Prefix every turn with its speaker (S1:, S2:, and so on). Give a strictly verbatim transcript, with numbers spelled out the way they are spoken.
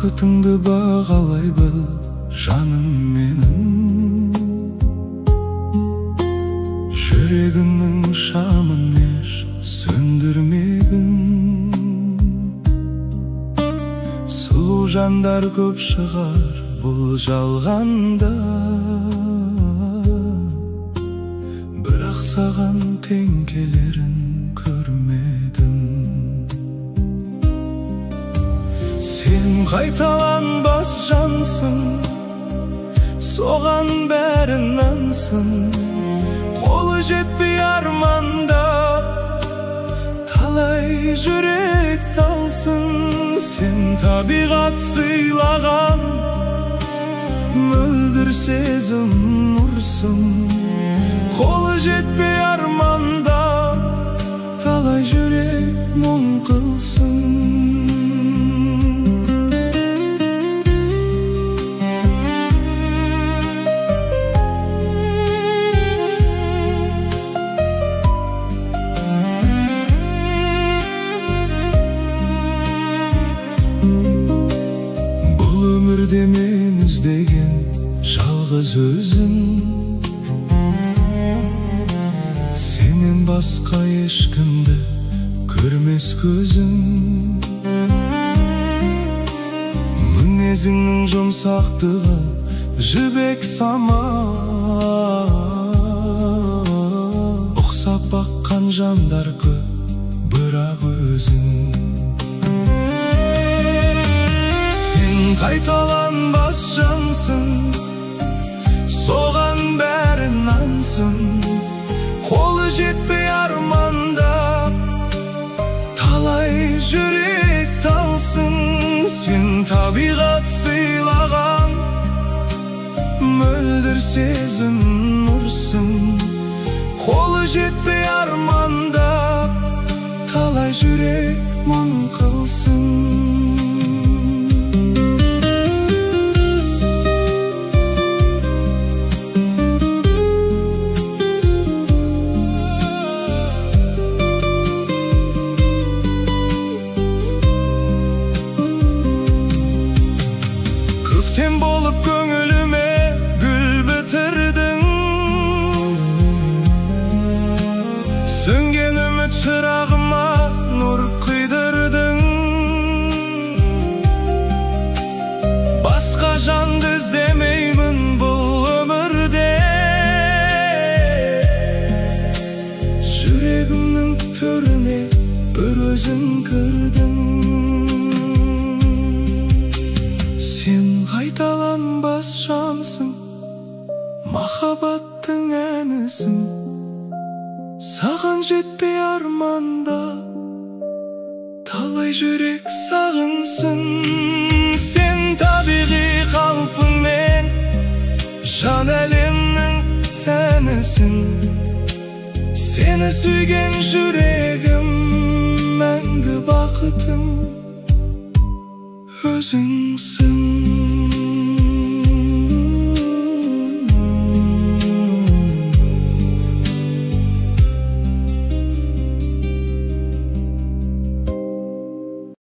S1: бақытыңды бағалай біл, жаным менің. Жүрегімнің шамын еш сөндірмегін. Сұлу жандар көп шығар бұл жалғанда, бірақ саған тең келерін көрмедім. Сен қайталанбас жансың, соған бәрін нансың. Қолы жетпей арманда, талай жүрек талсын. Сен табиғат сыйлаған мөлдір сезім нұрсың. Қолы жетпей арманда, талай жүрек мұң қылсын. Бұл өмірде мен іздеген жалғыз өзің, сенен басқа ешкімді көрмес көзім. Мінезіңнің жұмсақтығы жібек сама, ұқсап баққан жандар көп, бірақ өзің. Сен қайталанбас жансың, соған бәрін нансың. Қолы жетпей арманда, талай жүрек талсын. Сен табиғат сыйлаған мөлдір сезім нұрсың. Қолы жетпей арманда, талай жүрек мұң қылсын. Көктем болып көңіліме гүл бітірдің, сөнген үміт шырағыма нұр құйдырдың. Басқа жанды іздемеймін бұл өмірде, жүрегімнің төріне бір өзің кірдің. Сен қайталанбас жансың, махаббаттың әнісің. Саған жетпей арманда, талай жүрек сағынсын. Сен табиғи қалпыңмен жан әлемнің сәнісің. Сені сүйген жүрегім мәңгі бақытым өзіңсің.